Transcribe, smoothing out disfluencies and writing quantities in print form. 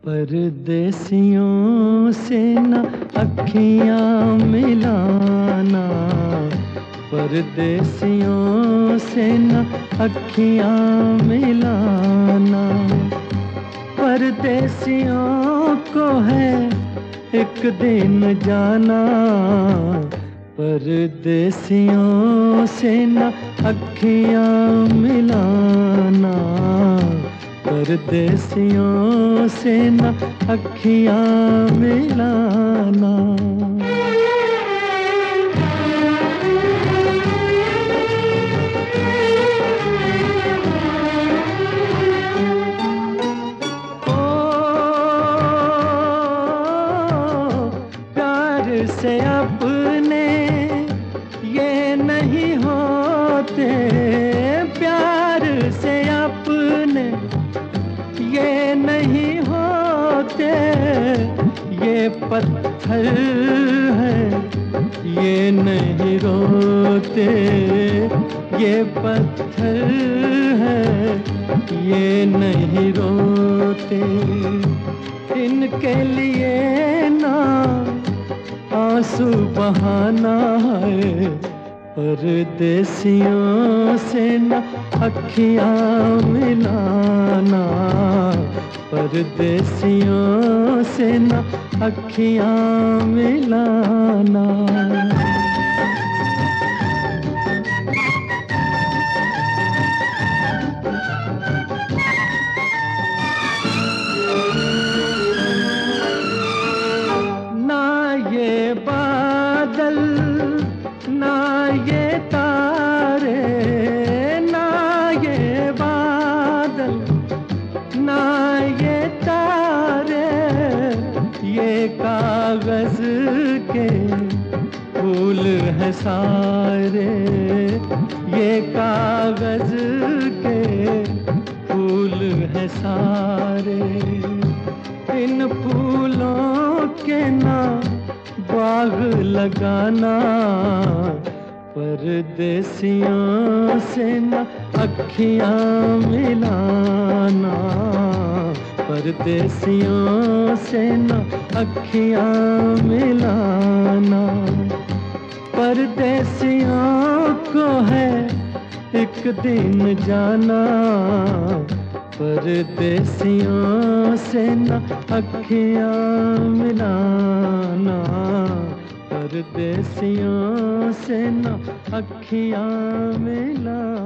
परदेसियों से न अखियाँ मिलाना, परदेसियों से न अखियाँ मिलाना। परदेसियों को है एक दिन जाना, परदेसियों से न अखियाँ मिलाना, परदेसियों से न अखियाँ मिलाना। प्यार से अपने ये नहीं होते, प्यार से अपने ये नहीं होते, ये पत्थर है ये नहीं रोते, ये पत्थर है ये नहीं रोते। इनके लिए ना आंसू बहाना है, परदेसियों से न अखियाँ मिलाना, परदेसियों से न अखियाँ मिलाना। ये बादल ना ये तारे, ना ये बादल ना ये तारे, ये कागज के फूल हैं सारे, ये कागज के फूल हैं सारे। इन फूलों के ना बाग लगाना, परदेसियों से न अखियाँ मिलाना, परदेसियों से न अखियाँ मिलाना। परदेसियों को है एक दिन जाना, परदेसियों से न अखियाँ मिलाना, परदेसियों से न अखियाँ मिलाना।